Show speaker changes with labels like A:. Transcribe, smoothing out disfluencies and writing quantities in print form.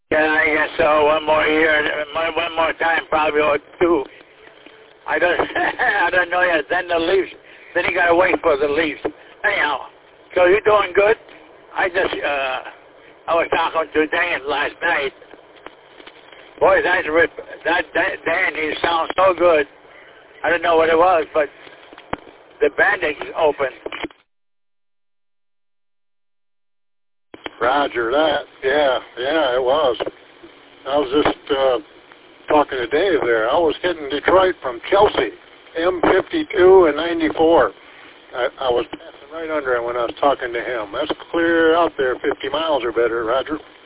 A: Yeah, I guess so. One more year, one more time, probably, or two. I don't, I don't know yet. Then the Leafs. Then you gotta wait for the Leafs. Anyhow, so you're doing good. I was talking to Dan last night. Boy, that Dan, he sounds so good. I don't know what it was, but the bandage open.
B: Roger that. Yeah, it was. I was just talking to Dave there. I was hitting Detroit from Chelsea, M52 and 94. I was passing right under him when I was talking to him. That's clear out there, 50 miles or better, Roger.